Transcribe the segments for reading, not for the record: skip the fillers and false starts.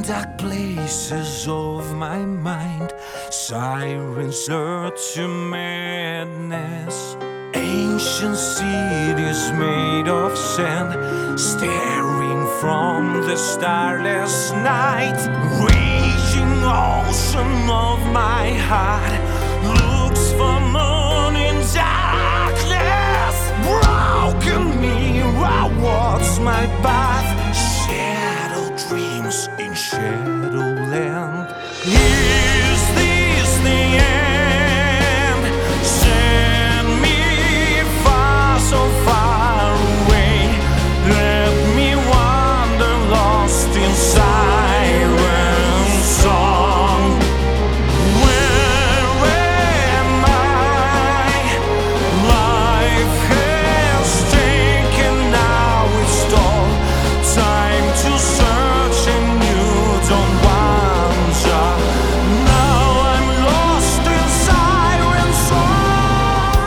dark places of my mind, sirens urge to madness. Ancient cities made of sand, staring from the starless night. Raging ocean of my heart looks for moon in darkness. Broken mirror, what's my path? Shadow dreams in Shadowland. Is this the end? Send me far, so far away. Let me wander lost in siren song. Where am I? Life has taken now its toll. Time to search and you don't wander. Now I'm lost in siren song.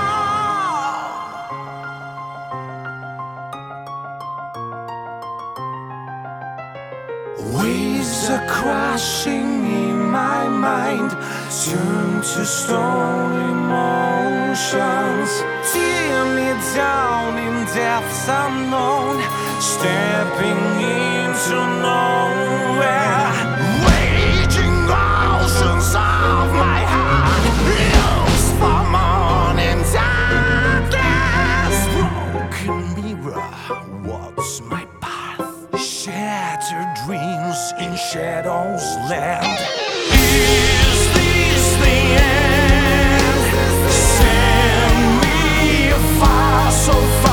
Waves are crashing in my mind, turn to stone emotions. Tear me down in depths unknown, stepping into nowhere. Raging oceans of my heart looks for morning darkness. Broken mirror, what's my path? Shattered dreams in Shadow's land. Is this the end? Send me far, so far.